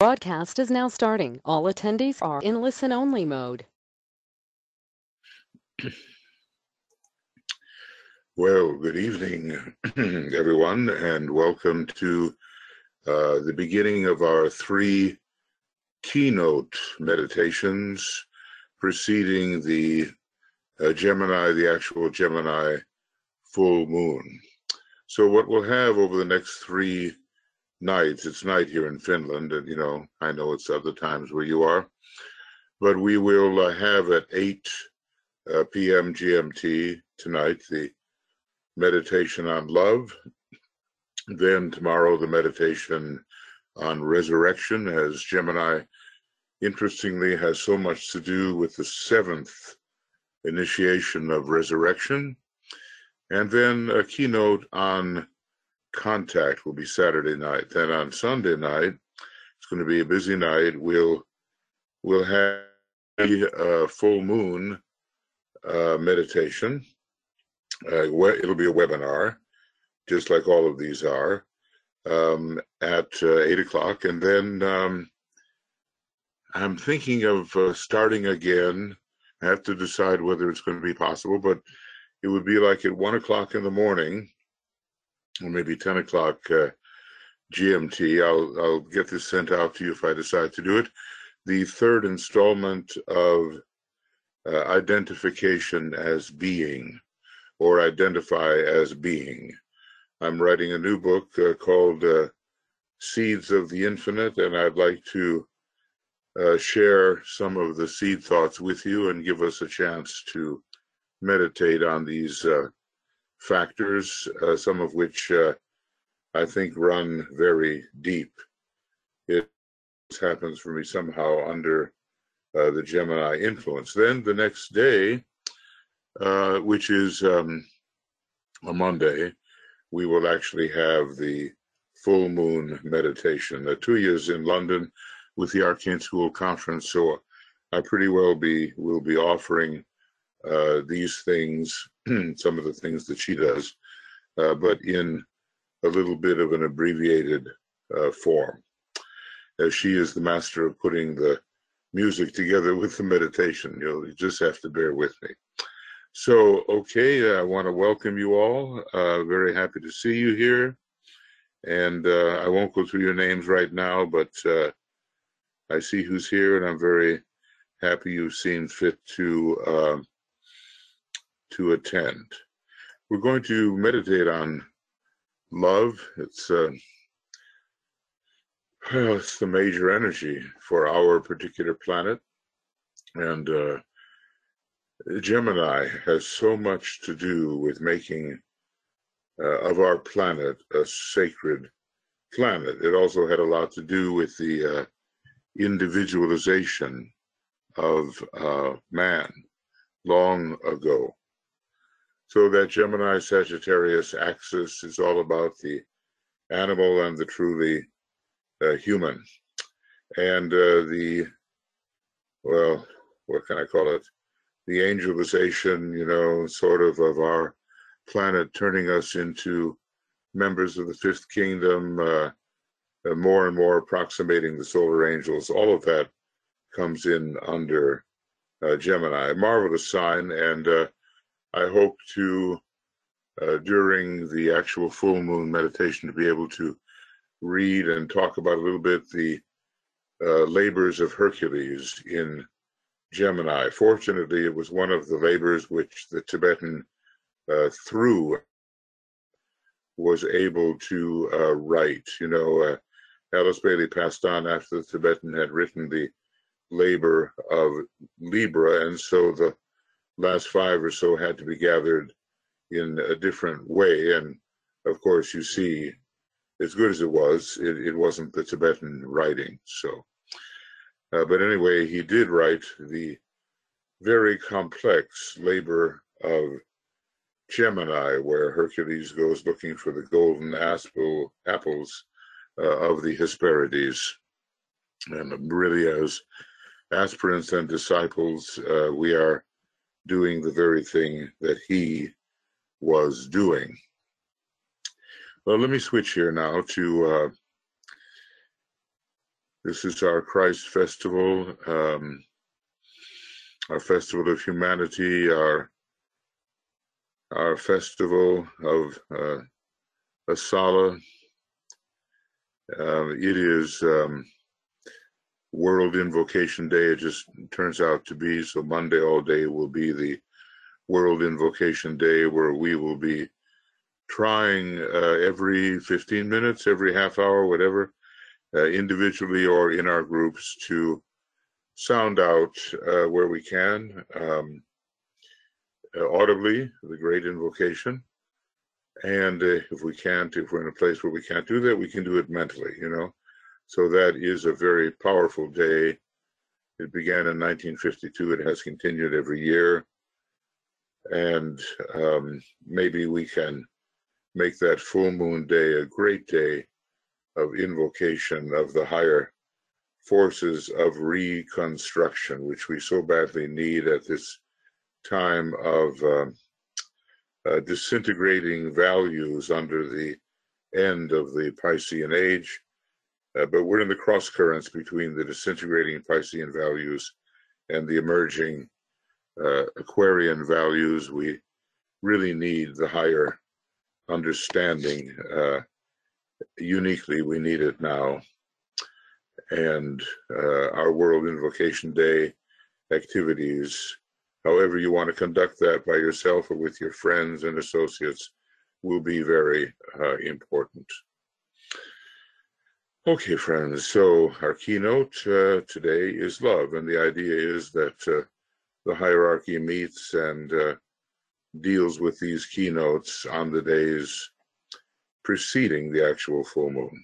Broadcast is now starting. All attendees are in listen-only mode. Well, good evening, everyone, and welcome to the beginning of our 3 keynote meditations preceding the actual Gemini full moon. So what we'll have over the next 3 nights, it's night here in Finland, and I know it's other times where you are, but we will have at 8 p.m. GMT tonight the meditation on love. Then tomorrow the meditation on resurrection, as Gemini interestingly has so much to do with the 7th initiation of resurrection. And then a keynote on contact will be Saturday night. Then on Sunday night, it's going to be a busy night. We'll have a full moon meditation. It'll be a webinar, just like all of these are, at 8 o'clock. And then I'm thinking of starting again. I have to decide whether it's going to be possible, but it would be like at 1 o'clock in the morning, or maybe 10 o'clock GMT. I'll get this sent out to you if I decide to do it. The 3rd installment of Identification as Being, or Identify as Being. I'm writing a new book called Seeds of the Infinite, and I'd like to share some of the seed thoughts with you and give us a chance to meditate on these factors, some of which I think run very deep. It happens for me somehow under the Gemini influence. Then the next day, which is a Monday, we will actually have the full moon meditation. 2 years in London with the Arcane School Conference, so I pretty well will be offering these things, some of the things that she does, but in a little bit of an abbreviated form, as she is the master of putting the music together with the meditation. You just have to bear with me. So, okay, I want to welcome you all. Very happy to see you here. And I won't go through your names right now, but I see who's here, and I'm very happy you've seen fit to attend. We're going to meditate on love. It's the major energy for our particular planet, and Gemini has so much to do with making of our planet a sacred planet. It also had a lot to do with the individualization of man long ago. So that Gemini-Sagittarius axis is all about the animal and the truly human. And well, what can I call it? The angelization, sort of our planet, turning us into members of the 5th kingdom, more and more approximating the solar angels. All of that comes in under Gemini. A marvelous sign, and I hope to, during the actual full moon meditation, to be able to read and talk about a little bit the labors of Hercules in Gemini. Fortunately, it was one of the labors which the Tibetan through was able to write. Alice Bailey passed on after the Tibetan had written the labor of Libra, and so the last 5 or so had to be gathered in a different way. And of course, you see, as good as it was, it wasn't the Tibetan writing. So, but anyway, he did write the very complex labor of Gemini, where Hercules goes looking for the golden apples of the Hesperides. And really, as aspirants and disciples, we are doing the very thing that he was doing. Well, let me switch here now to This is our Christ festival, our festival of humanity, our festival of Asala. It is World Invocation Day. It just turns out to be, so Monday all day will be the World Invocation Day, where we will be trying every 15 minutes, every half hour, whatever, individually or in our groups, to sound out where we can, audibly, the great invocation. And if we can't, if we're in a place where we can't do that, we can do it mentally, you know. So that is a very powerful day. It began in 1952. It has continued every year. And maybe we can make that full moon day a great day of invocation of the higher forces of reconstruction, which we so badly need at this time of disintegrating values under the end of the Piscean age. But we're in the cross currents between the disintegrating Piscean values and the emerging Aquarian values. We really need the higher understanding. Uniquely, we need it now. And our World Invocation Day activities, however you want to conduct that, by yourself or with your friends and associates, will be very important. Okay, friends, so our keynote today is love, and the idea is that the hierarchy meets and deals with these keynotes on the days preceding the actual full moon.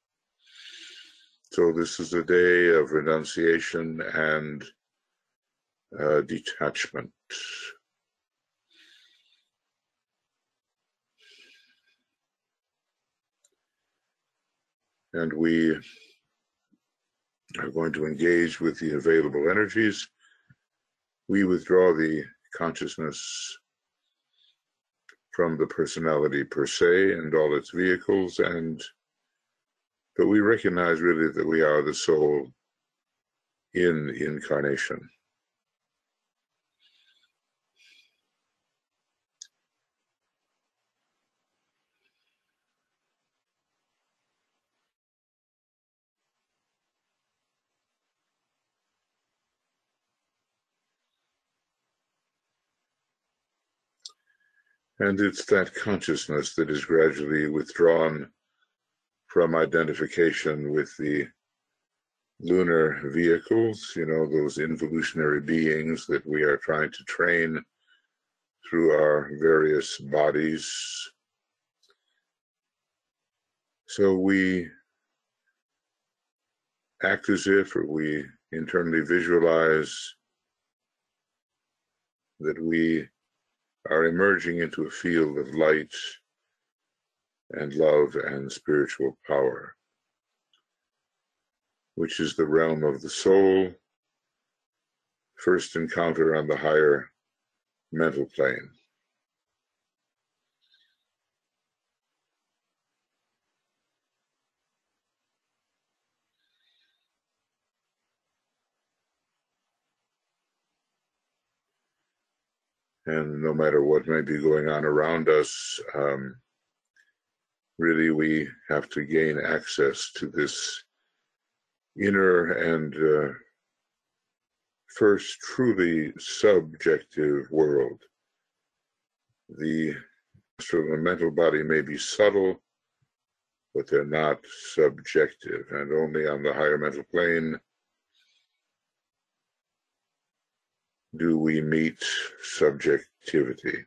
So this is a day of renunciation and detachment. And we are going to engage with the available energies. We withdraw the consciousness from the personality per se and all its vehicles, but we recognize really that we are the soul in incarnation. And it's that consciousness that is gradually withdrawn from identification with the lunar vehicles, you know, those involutionary beings that we are trying to train through our various bodies. So we act as if, or we internally visualize that we are emerging into a field of light and love and spiritual power, which is the realm of the soul, first encounter on the higher mental plane. And no matter what may be going on around us, really we have to gain access to this inner and first truly subjective world. The astral and mental body may be subtle, but they're not subjective, and only on the higher mental plane do we meet subjectivity.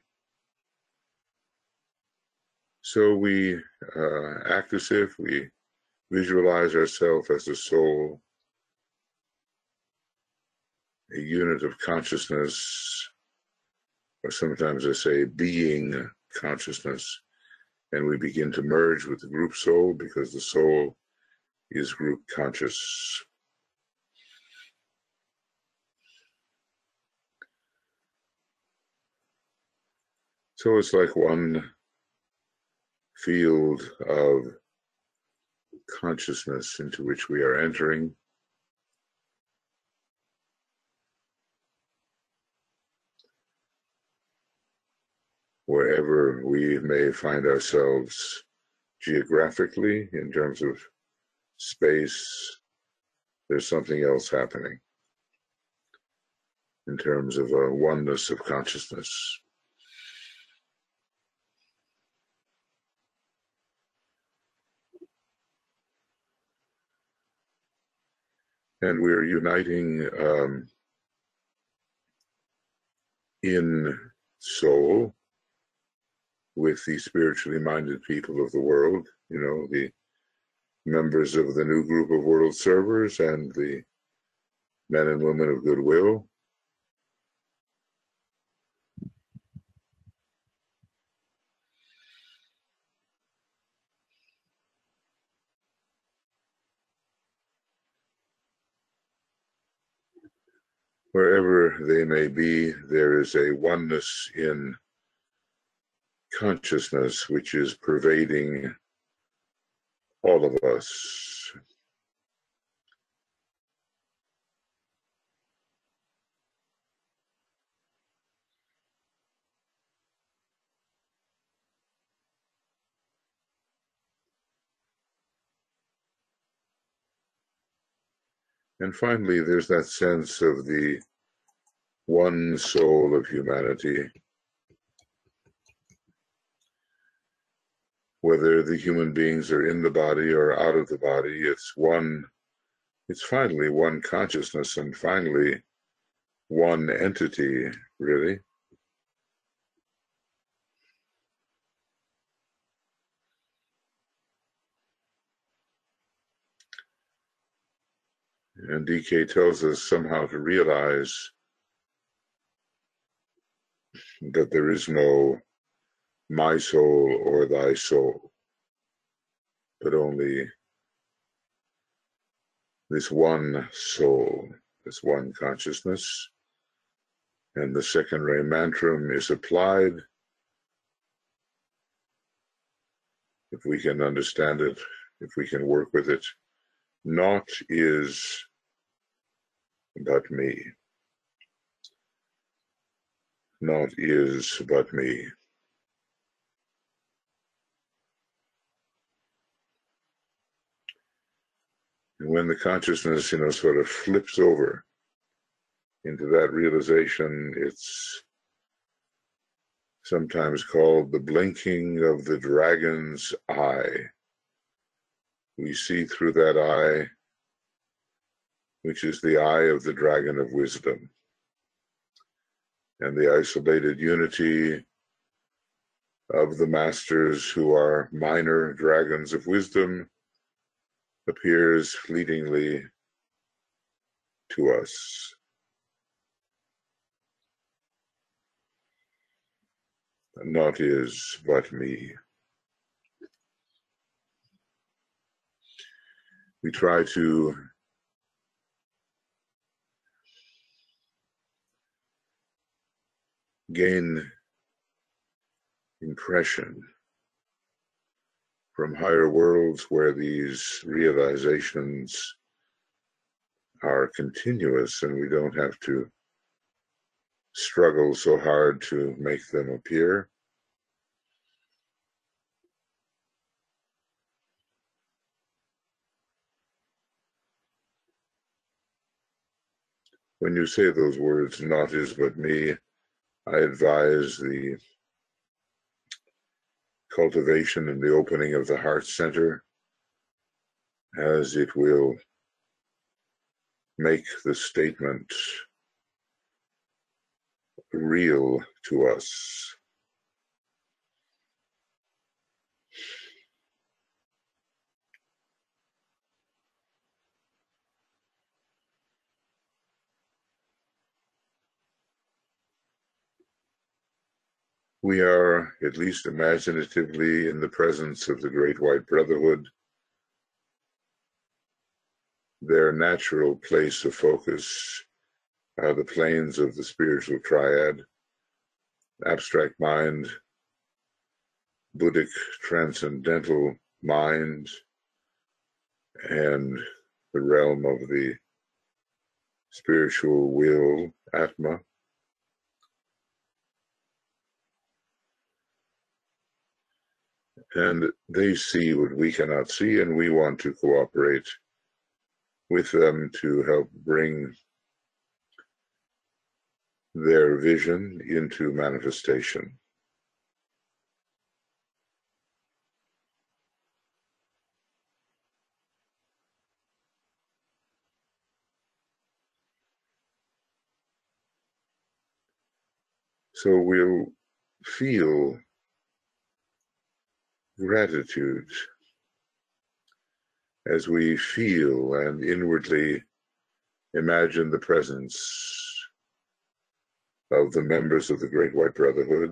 So we act as if we visualize ourselves as a soul, a unit of consciousness, or sometimes I say being consciousness, and we begin to merge with the group soul because the soul is group conscious. So it's like one field of consciousness into which we are entering. Wherever we may find ourselves geographically, in terms of space, there's something else happening in terms of a oneness of consciousness. And we're uniting in soul with the spiritually minded people of the world, the members of the new group of world servers and the men and women of goodwill. Wherever they may be, there is a oneness in consciousness which is pervading all of us. And finally, there's that sense of the one soul of humanity. Whether the human beings are in the body or out of the body, it's finally one consciousness and finally one entity, really. And DK tells us somehow to realize that there is no my soul or thy soul, but only this one soul, this one consciousness. And the second ray mantram is applied. If we can understand it, if we can work with it, naught is but me. Naught is but me. And when the consciousness, sort of flips over into that realization, it's sometimes called the blinking of the dragon's eye. We see through that eye, which is the eye of the dragon of wisdom. And the isolated unity of the masters who are minor dragons of wisdom appears fleetingly to us. Naught is but me. We try to gain impression from higher worlds where these realizations are continuous and we don't have to struggle so hard to make them appear. When you say those words, naught is but me, I advise the cultivation and the opening of the heart center, as it will make the statement real to us. We are, at least imaginatively, in the presence of the Great White Brotherhood. Their natural place of focus are the planes of the spiritual triad, abstract mind, Buddhic transcendental mind, and the realm of the spiritual will, Atma. And they see what we cannot see, and we want to cooperate with them to help bring their vision into manifestation. So we'll feel gratitude as we feel and inwardly imagine the presence of the members of the Great White Brotherhood.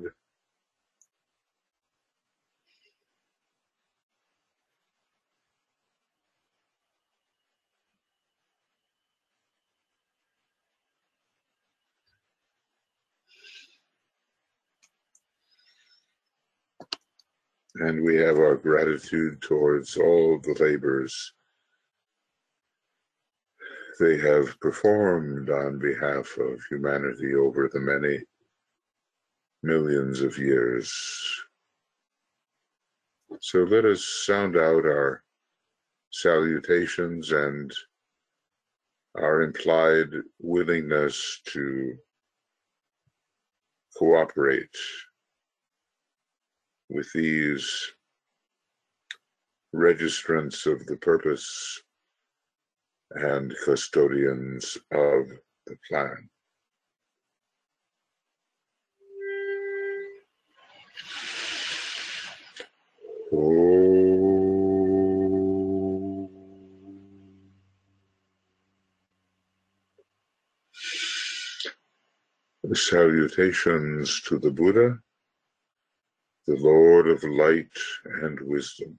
And we have our gratitude towards all the labors they have performed on behalf of humanity over the many millions of years. So let us sound out our salutations and our implied willingness to cooperate with these registrants of the purpose and custodians of the plan. Salutations to the Buddha, the Lord of light and wisdom.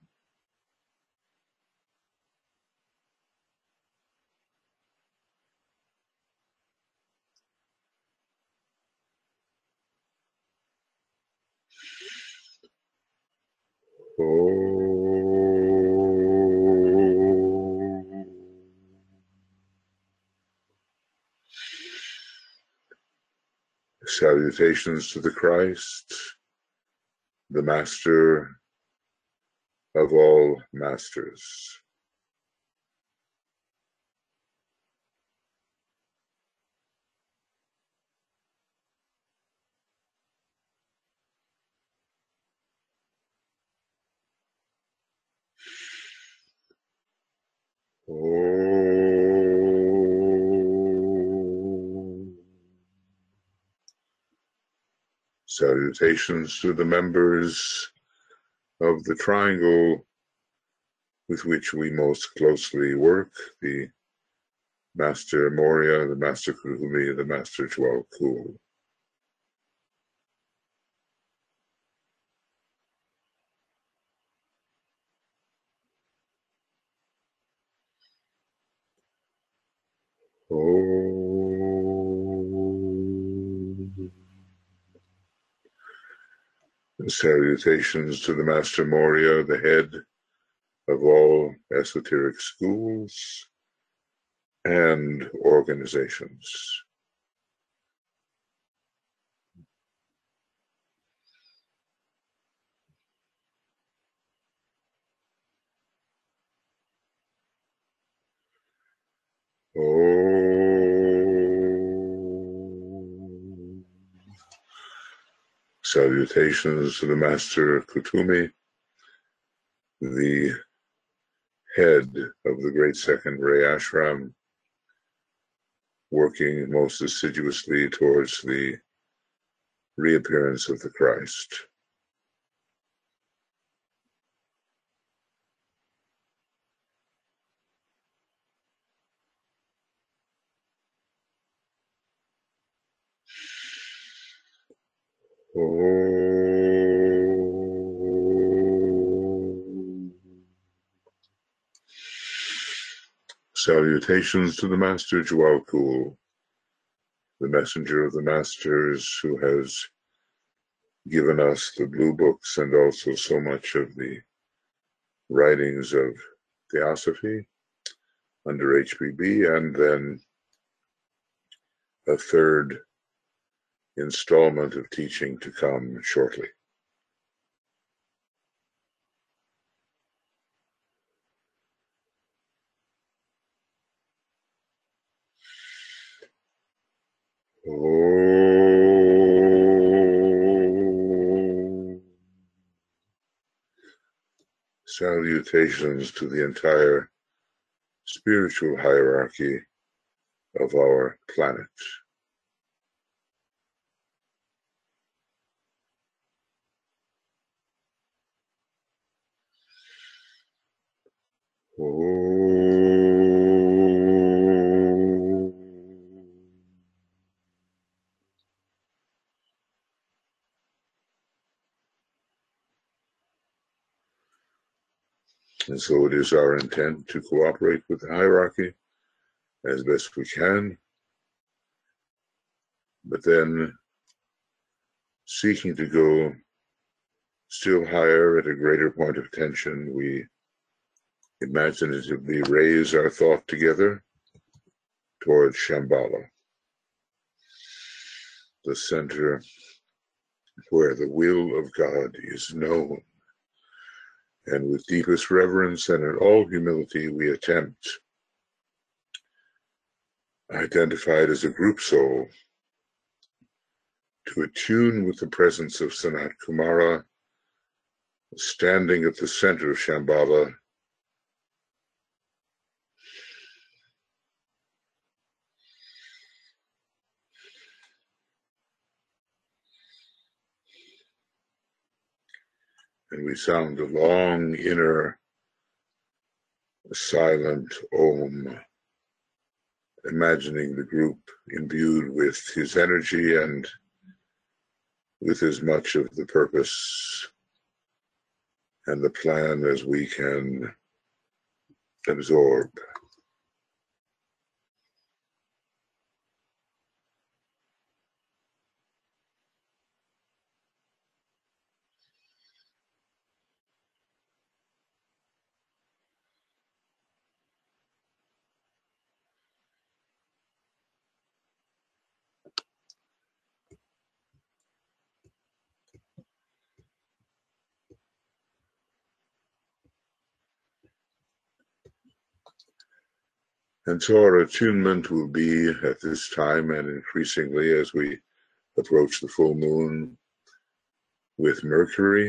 Salutations to the Christ, the Master of all masters. Salutations to the members of the triangle with which we most closely work, the Master Morya, the Master Kuthumi, and the Master Djwhal Khul. Salutations to the Master Morya, the head of all esoteric schools and organizations. Salutations to the Master Kuthumi, the head of the Great Second Ray Ashram, working most assiduously towards the reappearance of the Christ. Salutations to the Master Djwhal Khul, the messenger of the masters, who has given us the blue books and also so much of the writings of theosophy. under HPB, and then a third installment of teaching to come shortly. Oh, salutations to the entire spiritual hierarchy of our planet. Oh. And so it is our intent to cooperate with the hierarchy as best we can, but then seeking to go still higher at a greater point of tension, we imaginatively raise our thought together towards Shambhala, the center where the will of God is known. And with deepest reverence and in all humility, we attempt, identified as a group soul, to attune with the presence of Sanat Kumara, standing at the center of Shambhala, and we sound a long inner silent Om, imagining the group imbued with his energy and with as much of the purpose and the plan as we can absorb. And so our attunement will be at this time and increasingly as we approach the full moon with Mercury,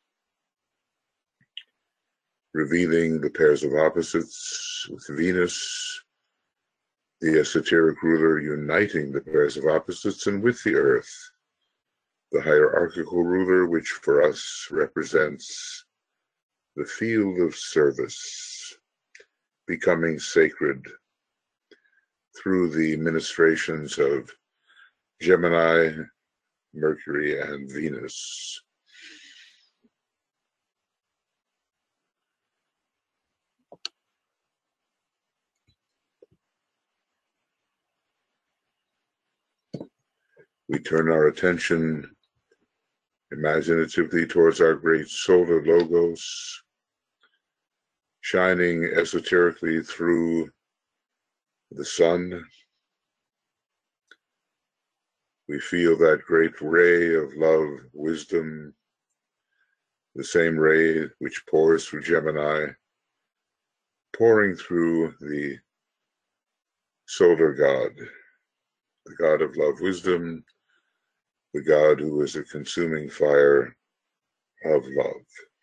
revealing the pairs of opposites with Venus, the esoteric ruler uniting the pairs of opposites, and with the Earth, the hierarchical ruler, which for us represents the field of service, becoming sacred through the ministrations of Gemini, Mercury, and Venus. We turn our attention imaginatively towards our great solar logos, shining esoterically through the sun. We feel that great ray of love, wisdom, the same ray which pours through Gemini, pouring through the solar god, the god of love, wisdom, the God who is a consuming fire of love.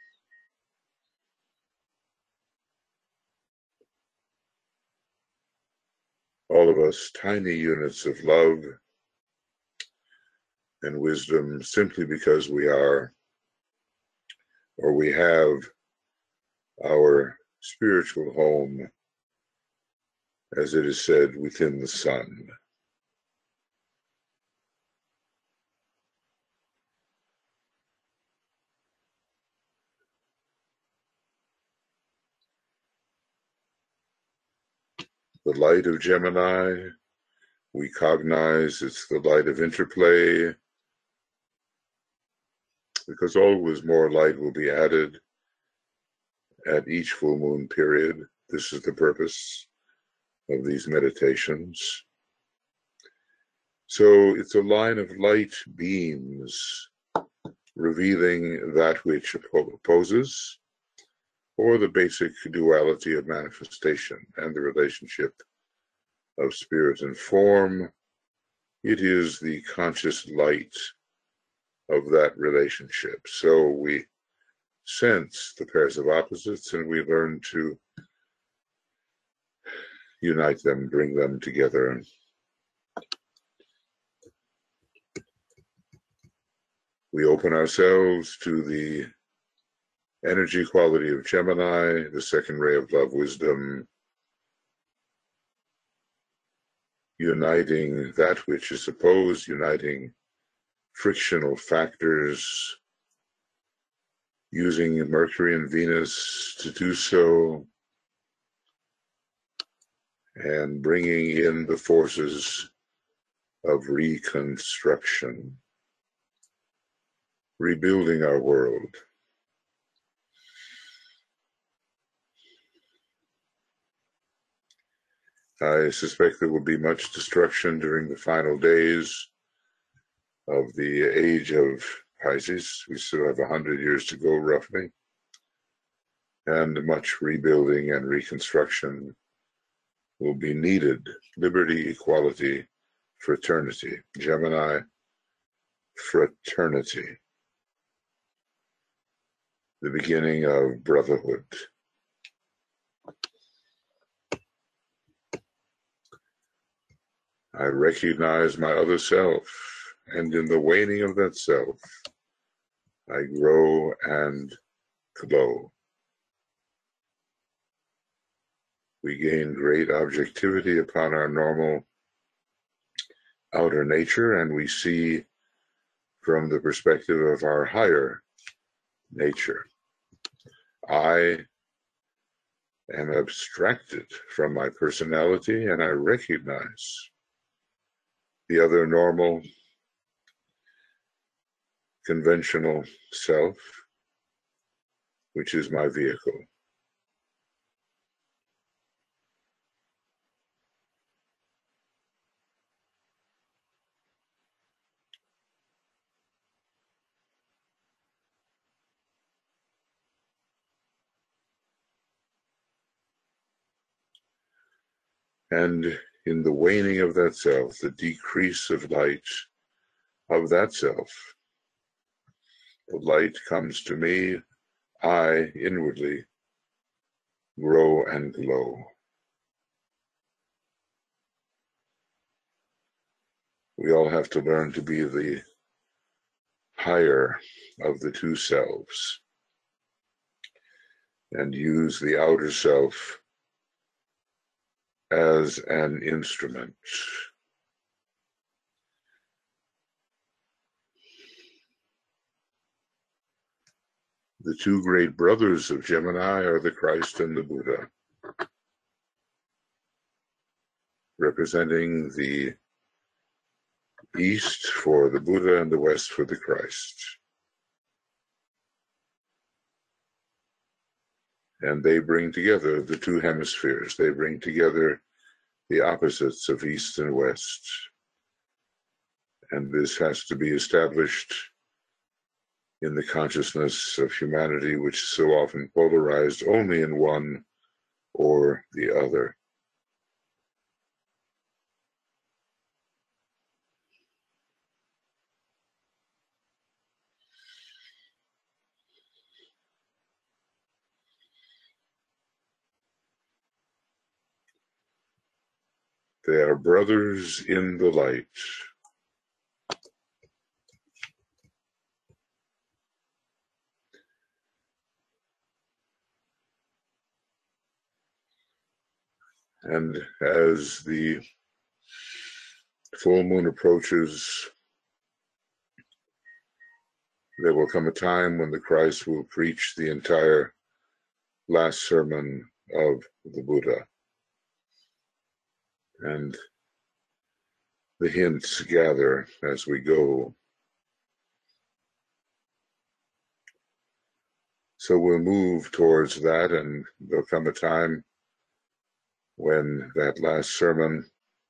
All of us tiny units of love and wisdom simply because we are, or we have our spiritual home, as it is said, within the sun. The light of Gemini, we cognize it's the light of interplay, because always more light will be added at each full moon period. This is the purpose of these meditations. So it's a line of light beams revealing that which opposes, or the basic duality of manifestation and the relationship of spirit and form. It is the conscious light of that relationship. So we sense the pairs of opposites and we learn to unite them, bring them together. We open ourselves to the energy quality of Gemini, the second ray of love wisdom, uniting that which is opposed, uniting frictional factors, using Mercury and Venus to do so, and bringing in the forces of reconstruction, rebuilding our world. I suspect there will be much destruction during the final days of the age of Pisces. We still have 100 years to go, roughly, and much rebuilding and reconstruction will be needed. Liberty, equality, fraternity. Gemini, fraternity. The beginning of brotherhood. I recognize my other self, and in the waning of that self, I grow and glow. We gain great objectivity upon our normal outer nature, and we see from the perspective of our higher nature. I am abstracted from my personality, and I recognize the other normal, conventional self, which is my vehicle. And in the waning of that self, the decrease of light of that self, the light comes to me, I inwardly grow and glow. We all have to learn to be the higher of the two selves and use the outer self as an instrument. The two great brothers of Gemini are the Christ and the Buddha, representing the East for the Buddha and the West for the Christ. And they bring together the two hemispheres. They bring together the opposites of East and West. And this has to be established in the consciousness of humanity, which is so often polarized only in one or the other. They are brothers in the light. And as the full moon approaches, there will come a time when the Christ will preach the entire last sermon of the Buddha. And the hints gather as we go. So we'll move towards that, and there'll come a time when that last sermon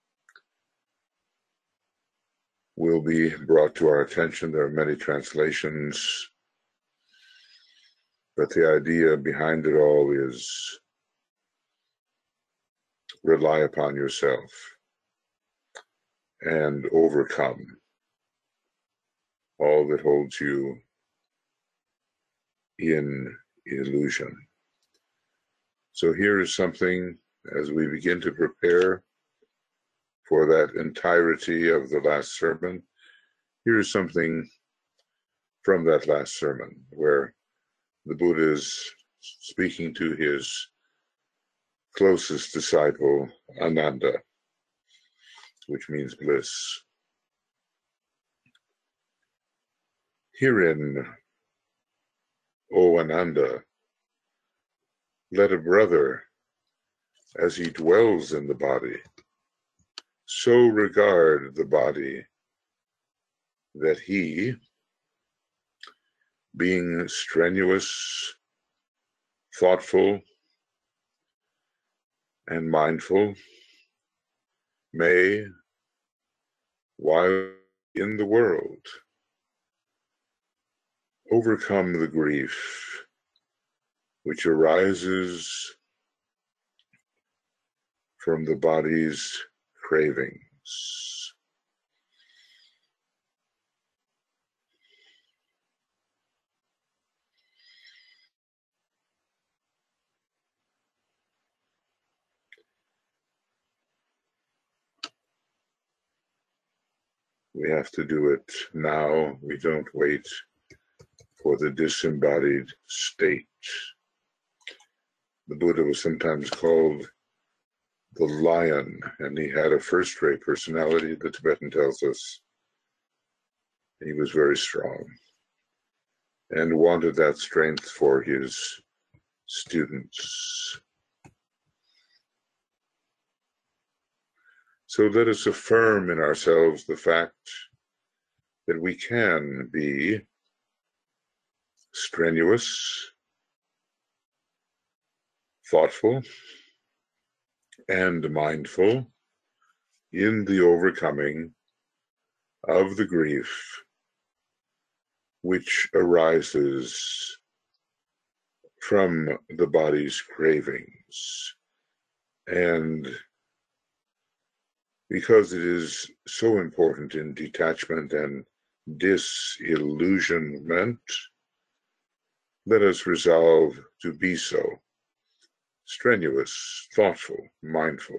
will be brought to our attention. There are many translations, but the idea behind it all is rely upon yourself and overcome all that holds you in illusion. So here is something as we begin to prepare for that entirety of the last sermon. Here is something from that last sermon where the Buddha is speaking to his closest disciple, Ananda, which means bliss. Herein, O Ananda, let a brother, as he dwells in the body, so regard the body that he, being strenuous, thoughtful, and mindful, may, while in the world, overcome the grief which arises from the body's cravings. We have to do it now. We don't wait for the disembodied state. The Buddha was sometimes called the lion, and he had a first-rate personality, the Tibetan tells us. He was very strong and wanted that strength for his students. So let us affirm in ourselves the fact that we can be strenuous, thoughtful, and mindful in the overcoming of the grief which arises from the body's cravings. And because it is so important in detachment and disillusionment, let us resolve to be so, strenuous, thoughtful, mindful.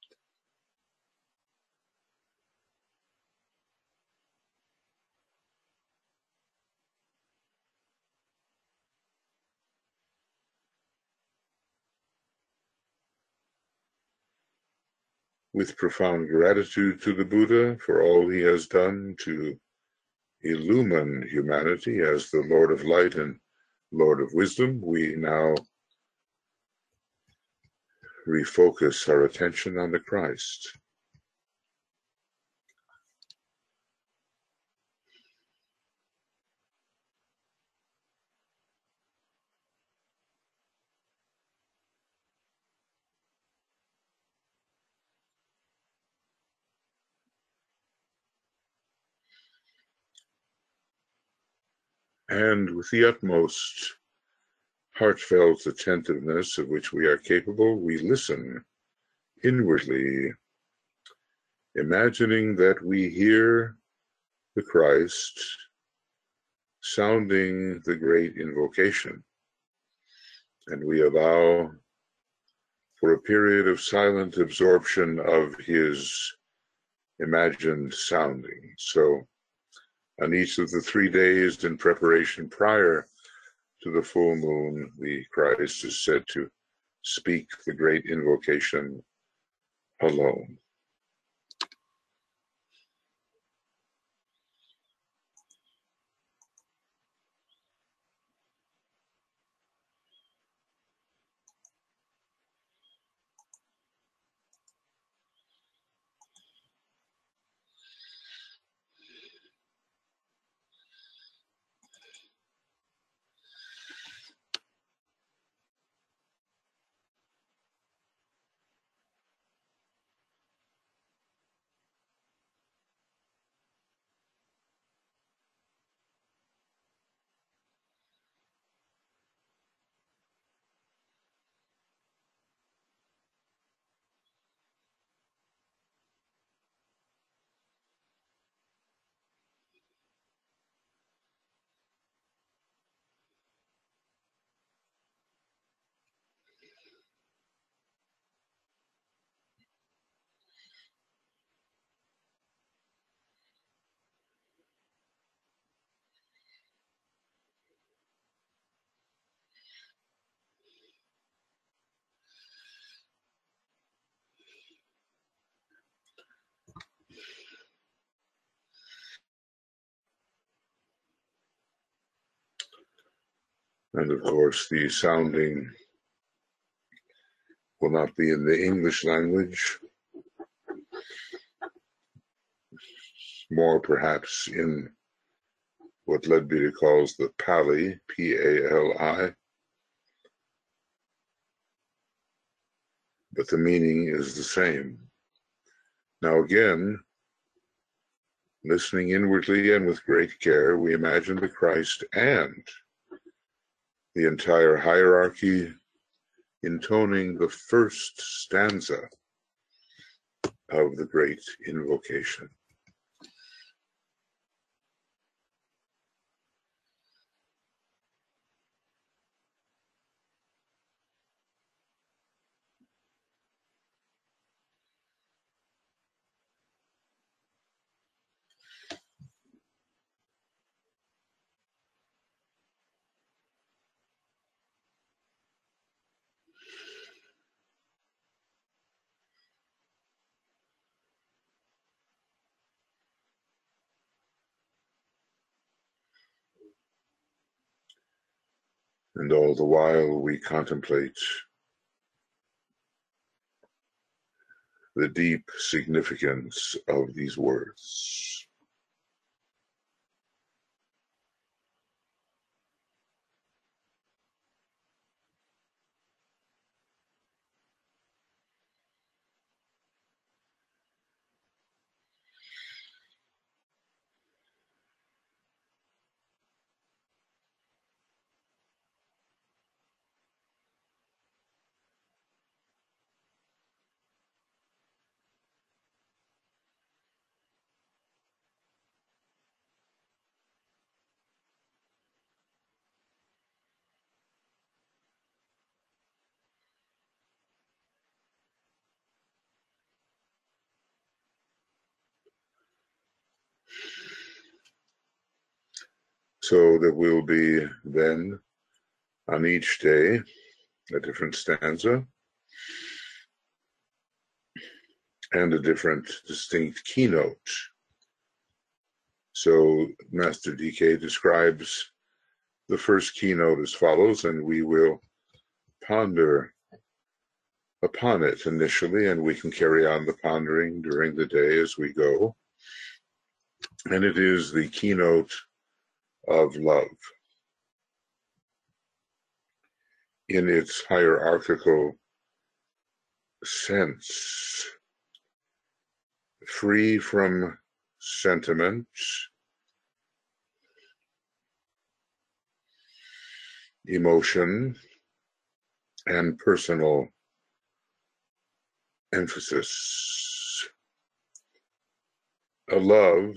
With profound gratitude to the Buddha for all he has done to illumine humanity as the Lord of Light and Lord of Wisdom, we now refocus our attention on the Christ. And with the utmost heartfelt attentiveness of which we are capable, we listen inwardly, imagining that we hear the Christ sounding the great invocation, and we allow for a period of silent absorption of his imagined sounding. So on each of the 3 days in preparation prior to the full moon, the Christ is said to speak the great invocation alone. And of course, the sounding will not be in the English language, more perhaps in what Leadbeater calls the Pali, P-A-L-I, but the meaning is the same. Now again, listening inwardly and with great care, we imagine the Christ and the entire hierarchy intoning the first stanza of the great invocation. And all the while we contemplate the deep significance of these words. So there will be then on each day a different stanza and a different distinct keynote. So Master DK describes the first keynote as follows, and we will ponder upon it initially, and we can carry on the pondering during the day as we go. And it is the keynote of love in its hierarchical sense, free from sentiment, emotion, and personal emphasis. A love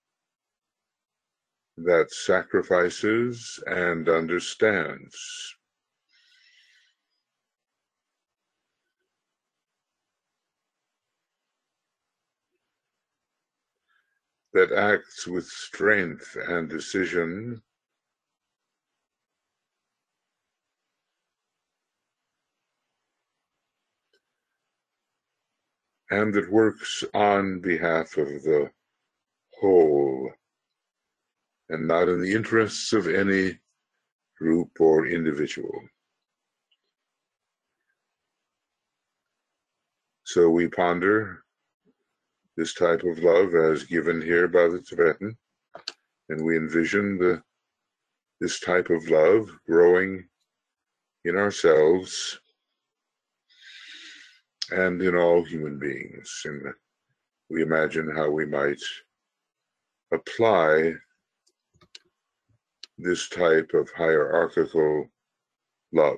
that sacrifices and understands. That acts with strength and decision, and that works on behalf of the whole and not in the interests of any group or individual. So we ponder this type of love as given here by the Tibetan, and we envision this type of love growing in ourselves and in all human beings. And we imagine how we might apply this type of hierarchical love.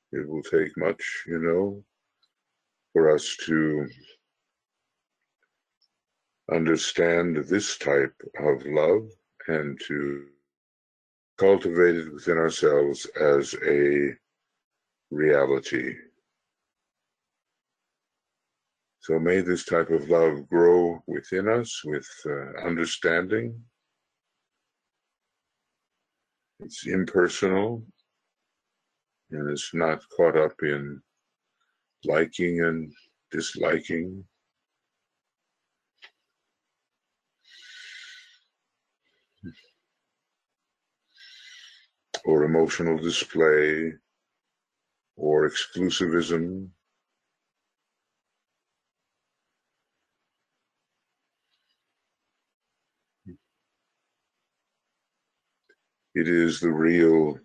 It will take much, for us to understand this type of love and to cultivate it within ourselves as a reality. So may this type of love grow within us with understanding. It's impersonal and it's not caught up in liking and disliking. Or emotional display, or exclusivism. It is the real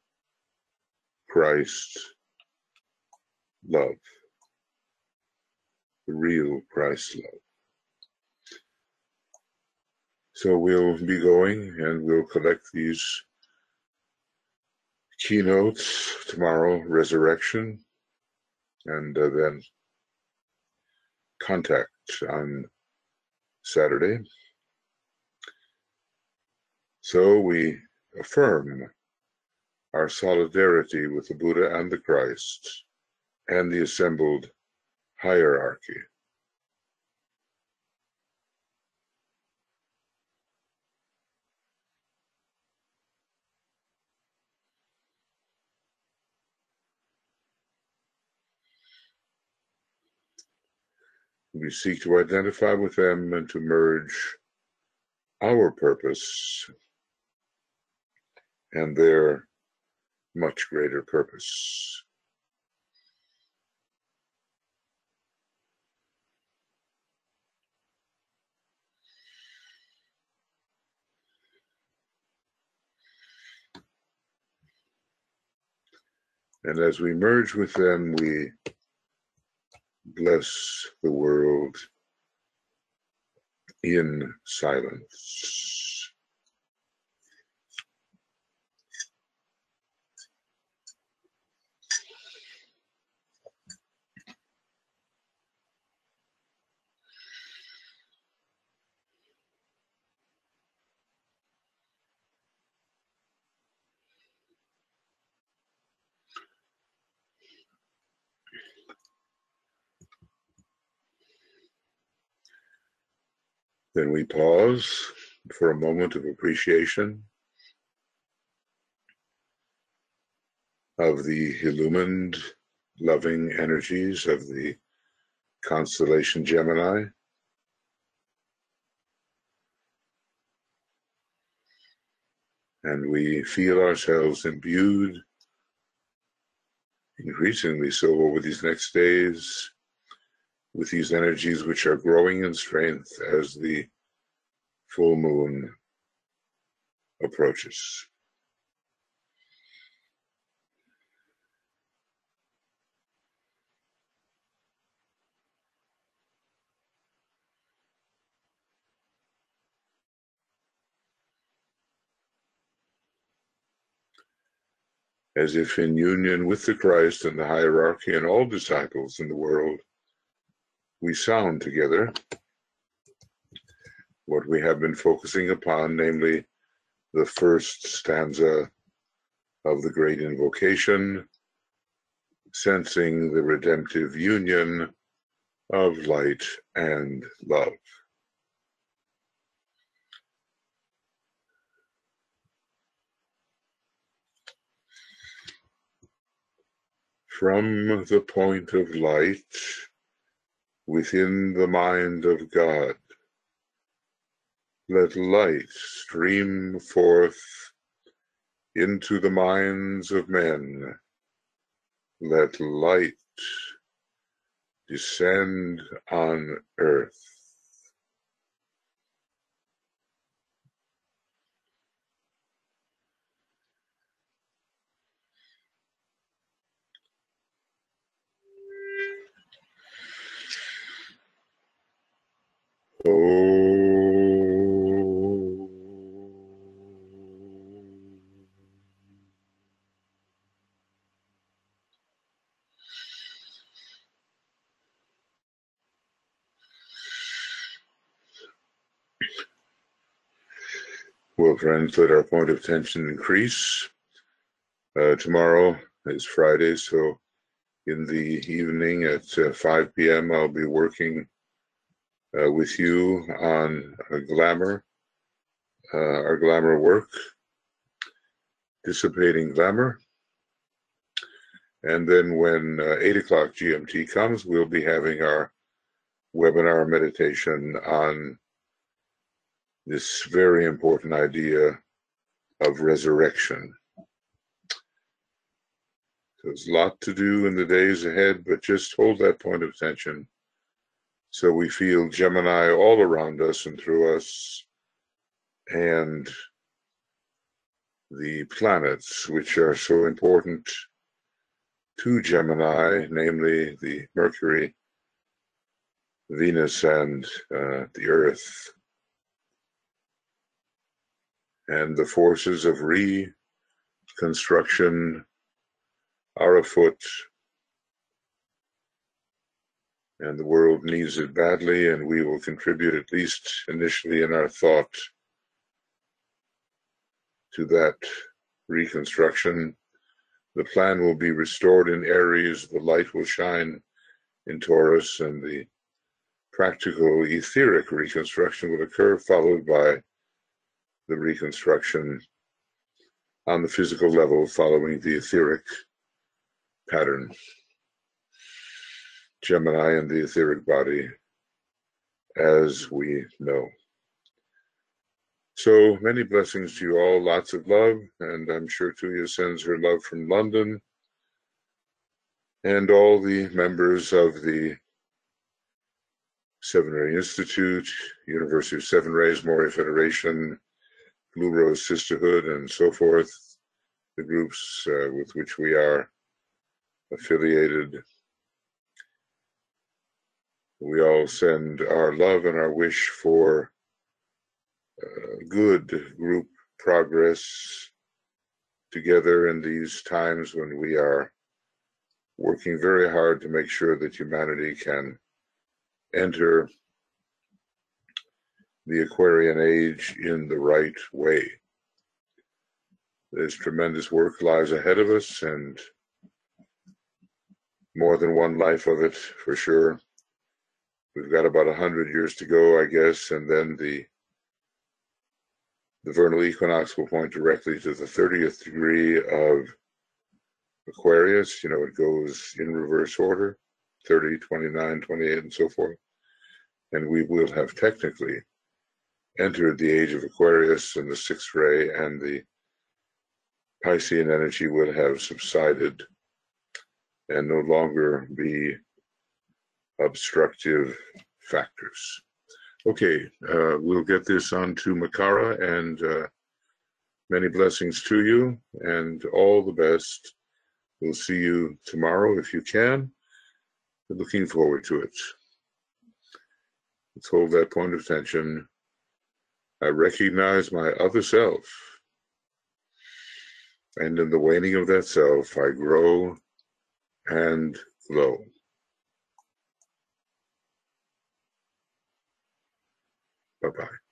Christ love, the real Christ love. So we'll be going and we'll collect these keynotes tomorrow, resurrection, and then contact on Saturday. So we affirm our solidarity with the Buddha and the Christ and the assembled hierarchy. We seek to identify with them and to merge our purpose and their much greater purpose. And as we merge with them, we bless the world in silence. Then we pause for a moment of appreciation of the illumined, loving energies of the constellation Gemini. And we feel ourselves imbued, increasingly so over these next days, with these energies which are growing in strength as the full moon approaches. As if in union with the Christ and the hierarchy and all disciples in the world, we sound together what we have been focusing upon, namely the first stanza of the great invocation, sensing the redemptive union of light and love. From the point of light within the mind of God, let light stream forth into the minds of men. Let light descend on earth. Well, friends, let our point of tension increase. Tomorrow is Friday, so in the evening at 5 p.m., I'll be working with you on glamour, our glamour work, dissipating glamour. And then when 8 o'clock GMT comes, we'll be having our webinar meditation on this very important idea of resurrection. So there's a lot to do in the days ahead, but just hold that point of tension so we feel Gemini all around us and through us, and the planets which are so important to Gemini, namely the Mercury, Venus, and the Earth, and the forces of reconstruction are afoot, and the world needs it badly, and we will contribute, at least initially in our thought, to that reconstruction. The plan will be restored in Aries, the light will shine in Taurus, and the practical etheric reconstruction will occur, followed by the reconstruction on the physical level following the etheric pattern. Gemini and the etheric body, as we know. So many blessings to you all, lots of love, and I'm sure Tuya sends her love from London, and all the members of the Seven Ray Institute, University of Seven Rays, Moria Federation, Blue Rose Sisterhood, and so forth, the groups with which we are affiliated. We all send our love and our wish for good group progress together in these times when we are working very hard to make sure that humanity can enter the Aquarian age in the right way. This tremendous work lies ahead of us, and more than one life of it for sure. We've got about 100 years to go, I guess, and then the vernal equinox will point directly to the 30th degree of Aquarius. You know, it goes in reverse order, 30, 29, 28, and so forth. And we will have technically entered the age of Aquarius, and the sixth ray and the Piscean energy will have subsided and no longer be obstructive factors. Okay, we'll get this on to Makara, and many blessings to you, and all the best. We'll see you tomorrow if you can. Looking forward to it. Let's hold that point of tension. I recognize my other self, and in the waning of that self, I grow and glow. Bye-bye.